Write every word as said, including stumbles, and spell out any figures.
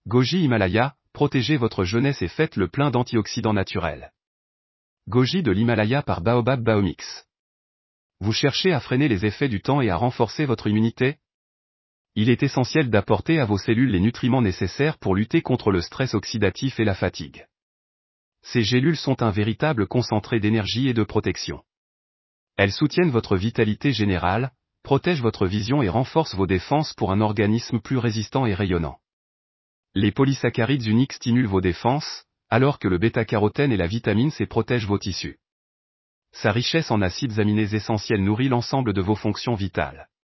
Goji Himalaya, protégez votre jeunesse et faites le plein d'antioxydants naturels. Goji de l'Himalaya par Baobab Baomix. Vous cherchez à freiner les effets du temps et à renforcer votre immunité? Il est essentiel d'apporter à vos cellules les nutriments nécessaires pour lutter contre le stress oxydatif et la fatigue. Ces gélules sont un véritable concentré d'énergie et de protection. Elles soutiennent votre vitalité générale, protègent votre vision et renforcent vos défenses pour un organisme plus résistant et rayonnant. Les polysaccharides uniques stimulent vos défenses, alors que le bêta-carotène et la vitamine C protègent vos tissus. Sa richesse en acides aminés essentiels nourrit l'ensemble de vos fonctions vitales.